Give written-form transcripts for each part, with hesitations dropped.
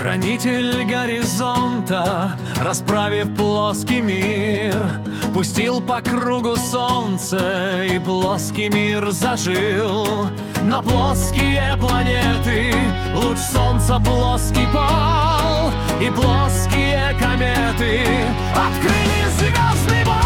Хранитель горизонта, расправив плоский мир, пустил по кругу солнце, и плоский мир зажил. На плоские планеты луч солнца плоский пал, и плоские кометы открыли звездный бал.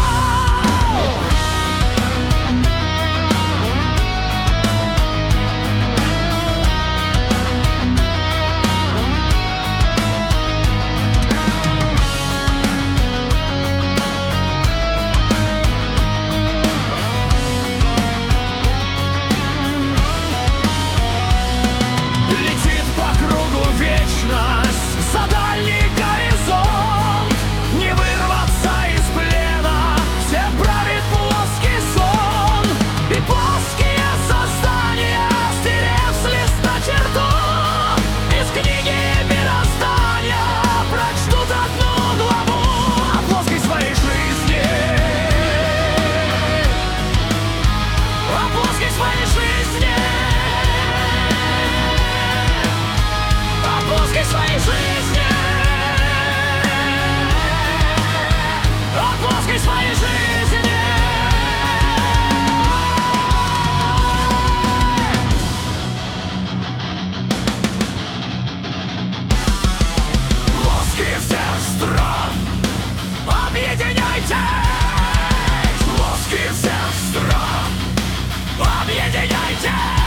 За дальний горизонт не вырваться из плена, всем правит плоский сон. И плоские создания, стерев с листа черту, из книги мироздания прочтут одну главу о плоской своей жизни, о плоской своей жизни, о плоской своей жизни. Своей жизни. Плоские всех стран, объединяйтесь! Плоские всех стран, объединяйтесь!